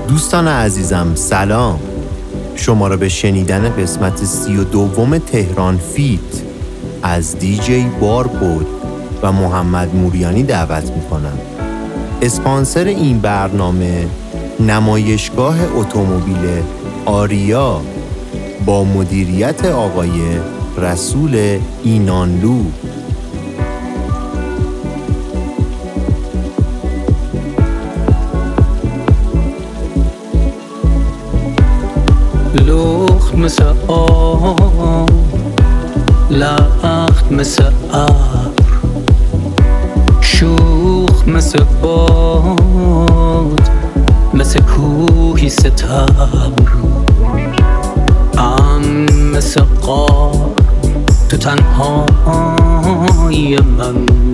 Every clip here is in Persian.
دوستان عزیزم سلام، شما را به شنیدن قسمت 32 تهران فیت از دیجی باربود و محمد موریانی دعوت میکنم. اسپانسر این برنامه نمایشگاه اتومبیل آریا با مدیریت آقای رسول اینانلو. لخت مثل آب، لخت مثل ابر، شوخ مثل باد، مثل کوهی ستبر، مثل غار تو تنهایی من،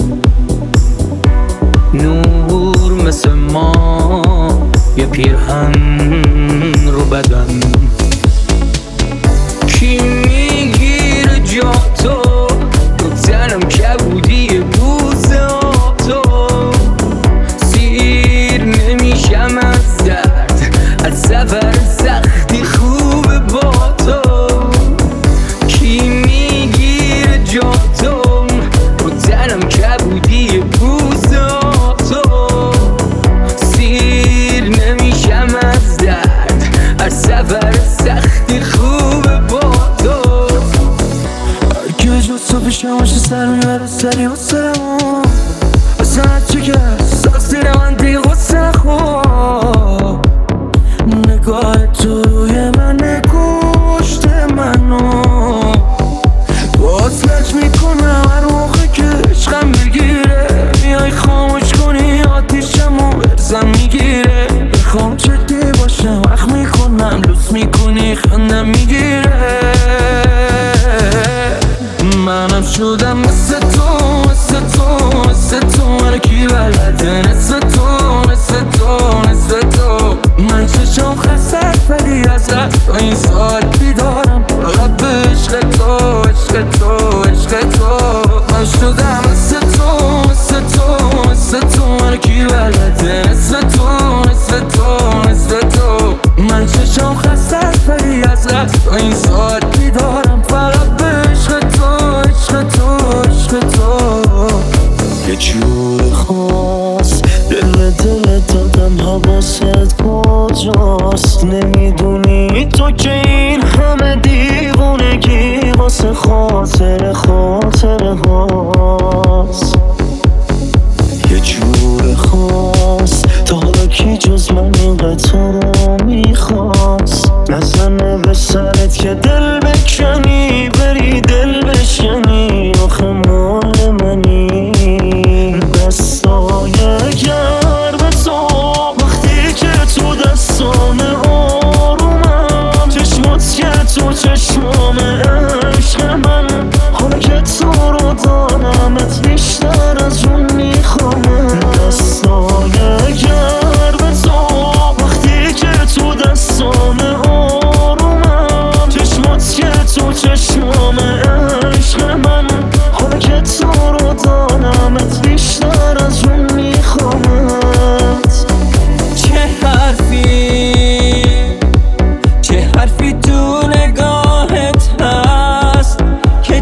نور مثل ما یه پیرهن رو بدن. کی میگیره جا تو تنم کبودی بوسه آب تو، سیر نمیشم از درد، از سفر سختی خوبه با تو. کی میگیره جا تو تنم کبودی بوسه آب تو، سیر نمیشم از درد، از سفر سختی خوبه با تو. هرکی جز تو پیشم باشه سر میبره سری و سرمون، اصلا هرچی که ساخت زیر من دیگه غصه نخور. نگاه تو روی من کشته منو، وصلت میکنم هر موقع که عشقم بگیره، میای خاموش کنی آتیشمو برزم میگیره. میخوام جدی باشم وقت میکنم لوس میکنی خندم میگیره. منم شدم مثل تو مثل تو مثل تو، منو کی بلده نصف تو مثل تو مثل تو. من چشم خسته ولی از رفت این ساعت بیدارم، فقط به عشق تو عشق تو عشق تو. من شدم مثل تو مثل تو مثل تو، منو کی بلده نصف تو مثل تو مثل تو. من چشم خسته ولی از رفت این ساعت بیدارم، فقط به عشق تو عشق تو عشق تو. یه جور خاص دل دادم حواست کجاست، نمیدونی تو که این همه دیوونگی واسه خاطر هاست. یه جور خاص تا حالا کی جز من اینقدر تو رو میخواست، نزنه به سرت که دل بکنی بری دل بشنی، آخه مال منی دستای گرم تو وقتی که تو دستام آرومم، چشمات که تو چشمام عشق من، حالا که تو رو دارمت بیشتر از اون میخوامم. دستای گرم تو وقتی که تو دستام آرومم، چشمات که تو چشمام عشق من، حالا که تو رو دارمت بیشتر از اون میخوامت. چه حرفی تو نگاهت هست که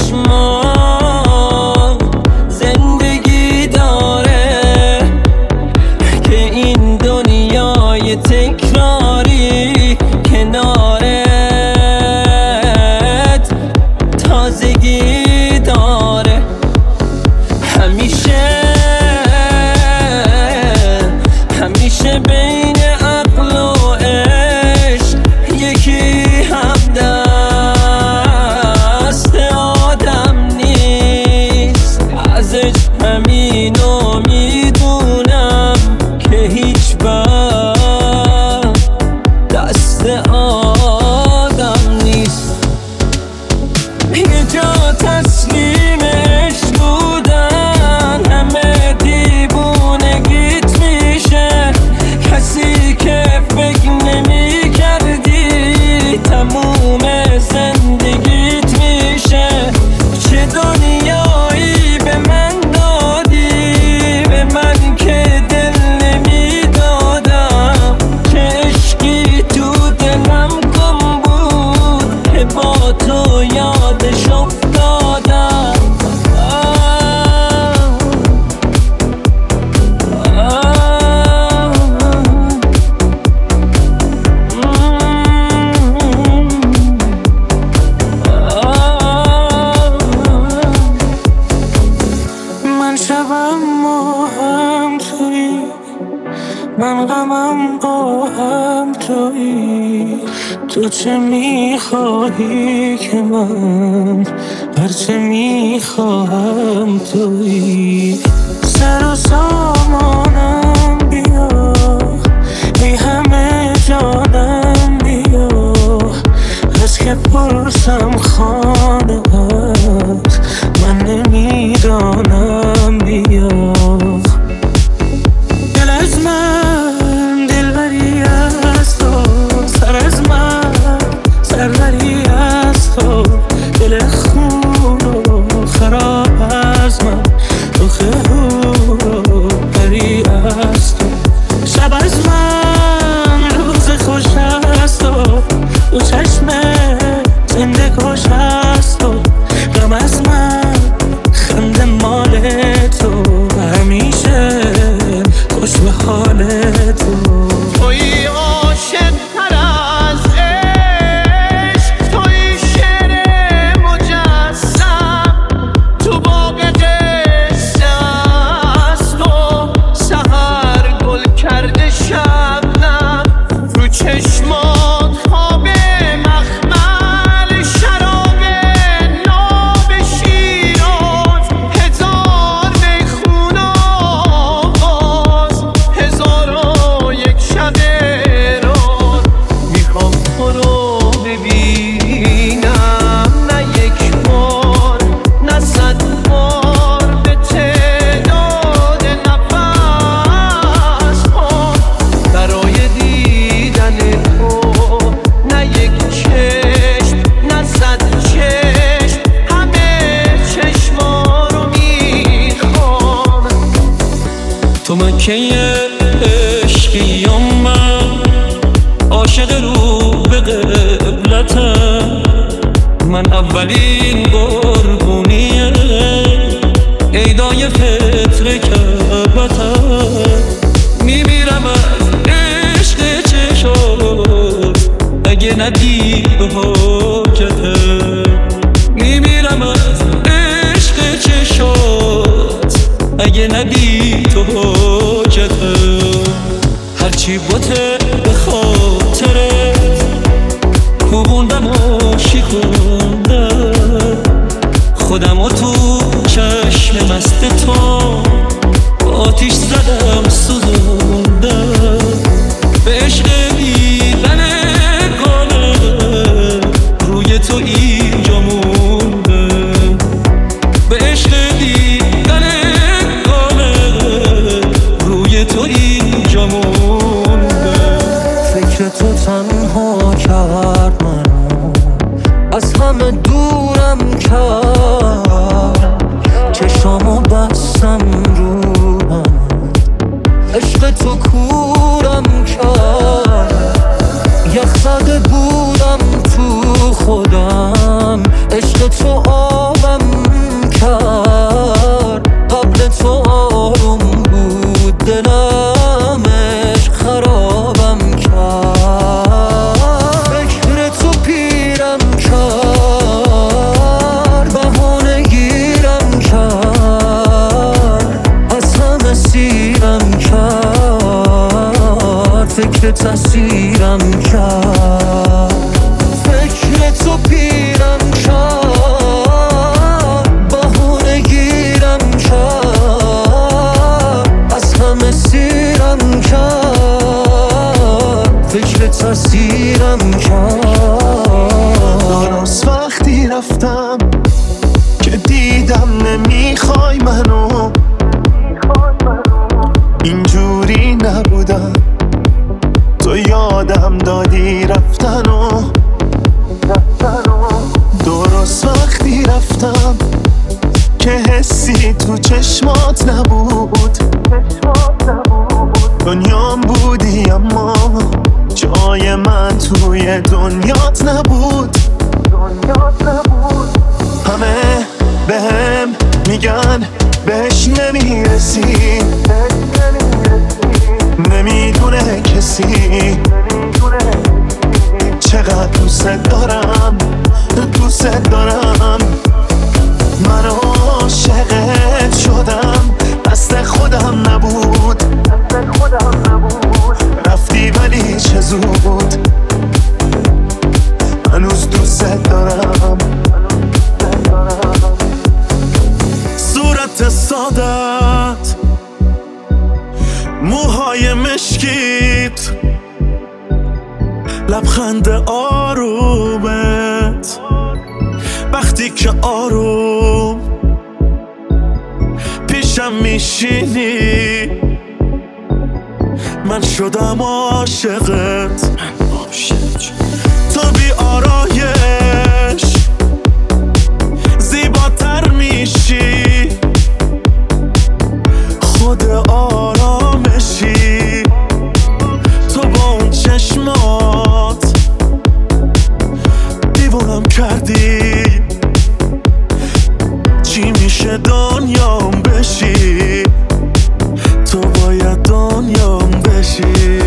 چشمات زندگی داره، که این دنیای تکراری کنارت تازگی داره. همیشه بین عقل و عشق یکی همدست آدم نیست. از عشق همینو میدونم که هیچ وقت دست آدم نیست. یه جا تسلیم عشق بودن همه دیوونگیت میشه، کسی که فکر نمی کردی تموم زندگیت میشه. چه دنیایی به من دادی شبم ما هم تویی، من غمم با هم تویی. تو چه میخواهی که من هرچه میخواهم تویی. سر و سامانم بیا، ای همه جانم بیا. از که پرسم خانه هست من نمیدانم بیا. دل از من دلبری از تو، سر از من سربری از تو. دل خون و خراب از من، رخ هو پری از تو. شب از من روز خوش از تو، دو چشم زنده کش از تو. غم از من خنده مال تو، همیشه خوش به حال تو. تویی عاشق تر از عشق، تویی شعر مجسم تو باغ قصه است. تو سحر گل کرده شبنم رو چشمات خواب مخمل. شراب ناب شیراز، هزار میخون آواز، هزار و یک شب راز. میخوام تو رو ببینم، نه یک بار نه 100 بار، به تعداد نفس ها. برای دیدن تو نه یک چشم نه 100 چشم، همه چشما رو میخوام. تو مکه عشقی یا من عاشق رو به قبلتم. من اولین قربونیه عیدای فطر کعبتم. میمیرم از عشق چشات اگه ندی به حاجته. میمیرم از عشق چشات اگه ندی تو حاجته. هرچی بوته به خاطرت کوبوندم و شکوندم. خودم و تو چشم مست تو آتیش زدم سوزوندم. به عشق دیدن گاله روی تو اینجا موندم. به عشق دیدن گاله روی تو اینجا موندم. فکر تو تنها کرد منو، از همه دورم کرد. چشامو بستم رو هم، عشق تو کورم کرد. یخ زده بودم تو خودم، عشق تو آبم کرد. قبل تو آروم بود دلم، عشق خرابم کرد. فکر تو پیرم کرد، بهانه گیرم کرد. از همه سیرم کرد، فکر تسیرم کرد. فکر تو پیرم کرد، بهانه گیرم کرد. از همه سیرم کرد، فکر تسیرم کرد. درست وقتی رفتم که دیدم نمیخوای منو، اینجوری نبودم. تو یادم دادی رفتنو. درست وقتی رفتم که حسی تو چشمات نبود. دنیام بودی اما جای من توی دنیات نبود. همه بهم میگن بهش نمیرسی، نمیدونه کسی چقدر دوست دارم. من عاشقت شدم، خودم نبود رفتی ولی چه زود هنوز دوست دارم صورت سادت موهای مشکیت لبخند آرومت وقتی که آروم پیشم میشینی من شدم عاشقت تو بی آرایش زیباتر میشی خود آرامشی تو با اون چشمات دیوونم کردی چی میشه دنیام بشی تو باید دنیام بشی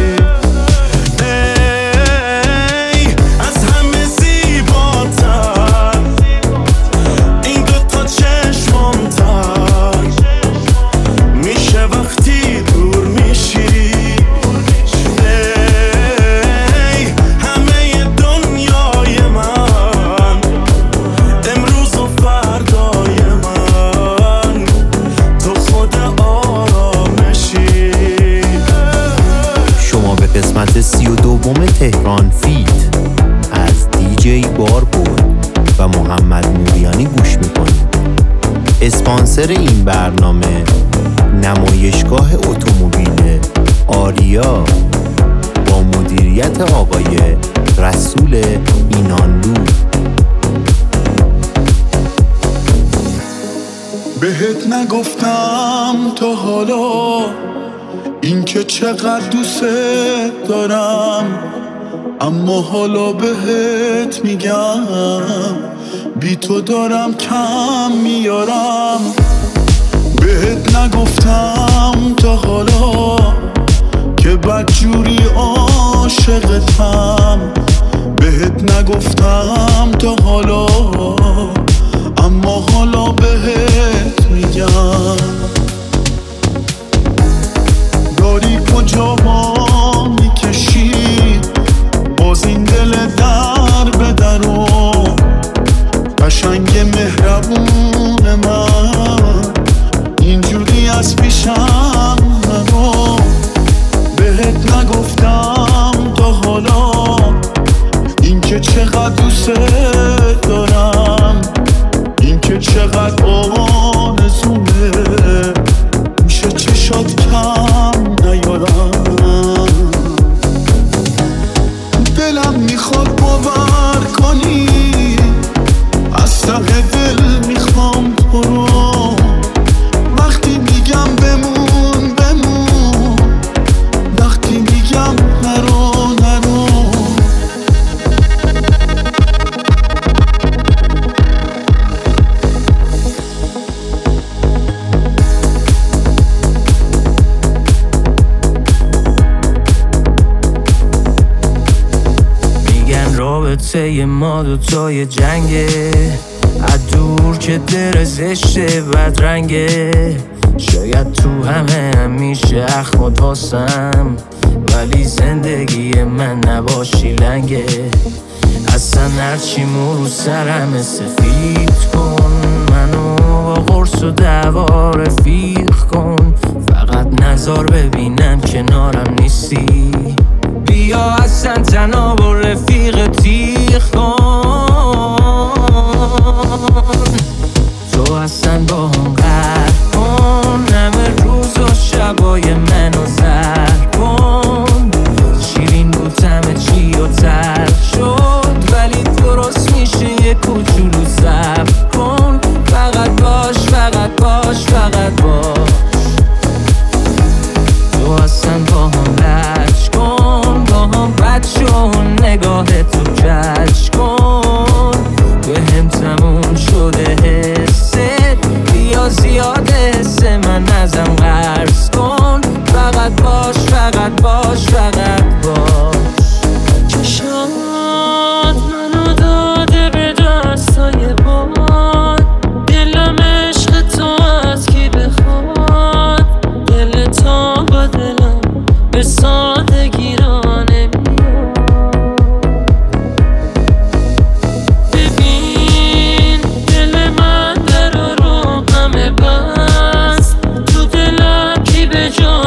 قسمت 32 تهران فیت از دیجی بار بود و محمد موریانی گوش میکنید. اسپانسر این برنامه نمایشگاه اتومبیل آریا با مدیریت آقای رسول اینانلو. بهت نگفتم تا حالا این که چقدر دوست دارم، اما حالا بهت میگم بی تو دارم کم میارم. بهت نگفتم تا حالا که بدجوری عاشقتم، بهت نگفتم تا حالا اما حالا بهت میگم. داری کجا ما میکشی باز این دل در به درو، قشنگ مهربون من اینجوری از پیشم نرو. بهت نگفتم تا حالا این که چقدر دوست دارم، این که چقدر آرزومه میشه چشات کم نیارم. دلم میخواد باور کنی از ته دل میخوام تو رو، وقتی میگم بمون بمون، وقتی میگم نرو نرو. رابطه ما دوتای جنگه، از دور که در زشته بدرنگه، شاید تو همه همیشه اخمات هستم، ولی زندگی من نباشی لنگه. اصلا هرچی رو سرم سفید کن، منو با قرص و دعوا رفیق کن، فقط نظر ببینم کنارم نیستی. بیا اصلا جناب و رفیق تیغ کن، تو اصلا با هم قهر کن، همه روز و شبای منو زهر کن. شیرین بود همه چی و تر شد، ولی درست میشه یه کوچولو صبر کن. فقط باش فقط باش فقط باش، تو اصلا با هم لج کن،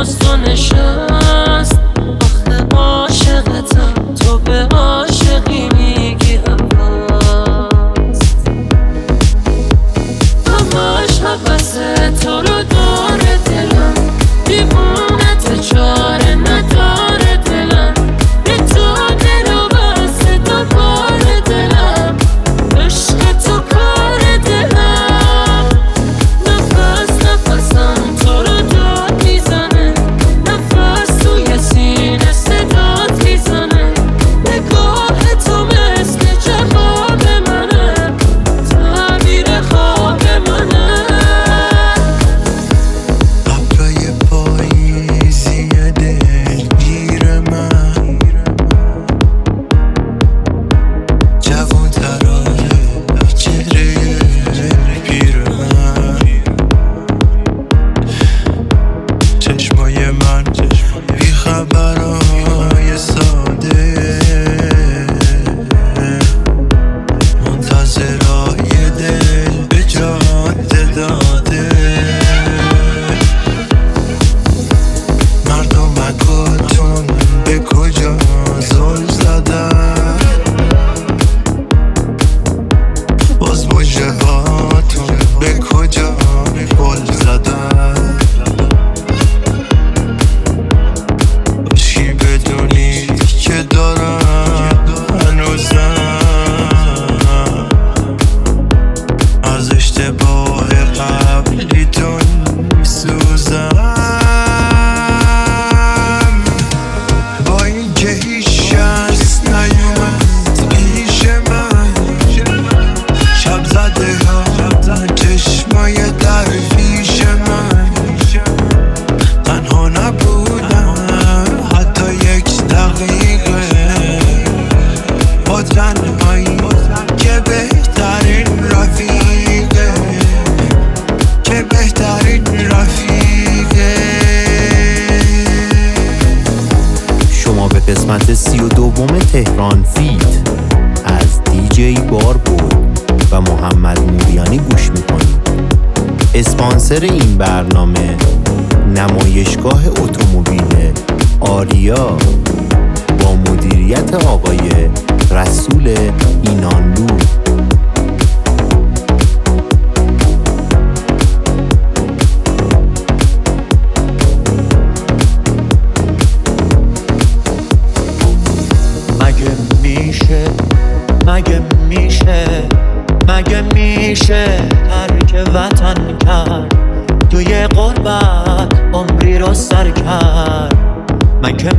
باز تو نشست. آخه عاشقتم تو به عاشقی میگی هست. همش حوثه تو رو داره دلم، دیوونت چاره نداره دلم. به تو دل و بسته تا کار دلم، عشق تو کار دلم. نفس نفسم تو رو داد میزنه، نفس توی سینه صدات میزنه. نگاه تو مثل جواب منه، تعبیر خواب منه. ابرای پاییزی دلگیر من، جوان‌ترای چهره پیر من. چشمای من بیخبرای ساده، منتظرای دل به جاده داده. مردمکاتون به کجا زل زدن، باز مژه هاتون به کجا گل زدن. باشی بدونید که دارم هنوزم از اشتباه قبلیتون میسوزم. با اینکه هیچ کس نیومد پیش من، شب زده ها چشمای درویش من. تنها نبودم حتی یک دقیقه، با تنهایی که بهترین رفیقه، که بهترین رفیقه. شما به قسمت 32 تهران فیت از دیجی باربود و محمد موریانی گوش میکنید. اسپانسر این برنامه نمایشگاه اتومبیل آریا با مدیریت آقای رسول اینانلو. مگه میشه ترک وطن کرد، توی غربت عمری رو سر کرد. من که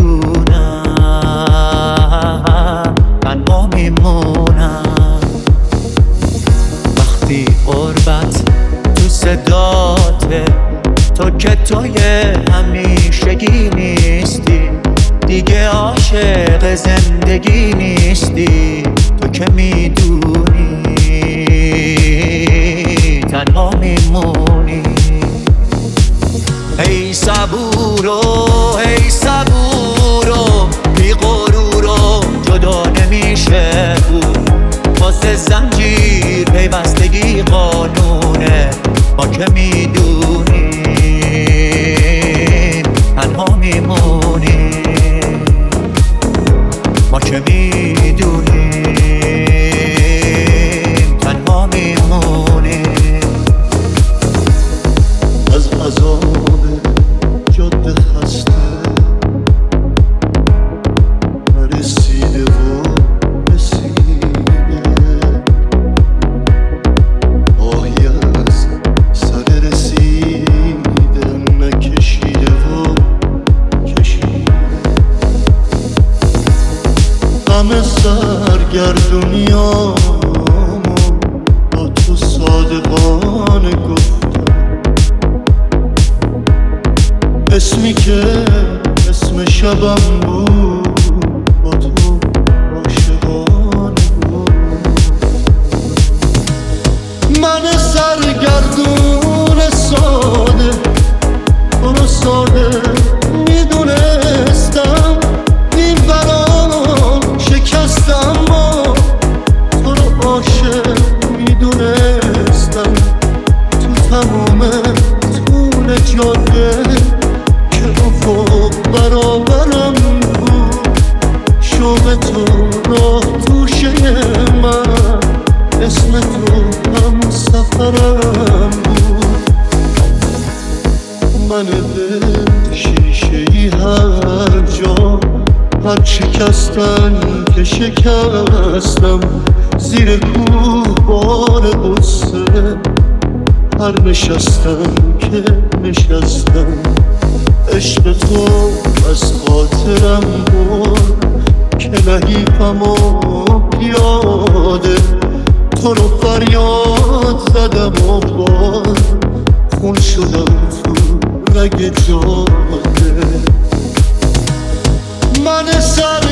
میدونم تنها میمونم وقتی غربت تو صداته. تو که توی همیشگی نیستی، دیگه عاشق زندگی نیستی. تو که میدونی تنها میمونی. ای صبورو ای صبورو، بی غرورو جدا نمیشه بود. واسه زنجیر پیوستگی قانونه. ما که میدونیم تنها میمونیم. ما که میدونیم تنها میمونیم. از عذاب جاده خسته نرسیده و رسیده. آهی از سر رسیدن نکشیده و کشیده. غم سرگردونیامو با تو صادقانه گفتم. اسمی که اسم شبم بود با تو عاشقانه بود. من سرگردون ساده تو رو ساده میدونستم. این برام شکستم و تو رو عاشق میدونستم. تو تمام طول جاده من دل شیشه‌ای هر جا، هر شکستن که شکستم، زیر کوهبار غصه هر نشستم که نشستم. عشق تو از خاطرم برد که نحیفم و پیاده، تو رو فریاد زدم و باز خون شدم تو رگ جاده. من سر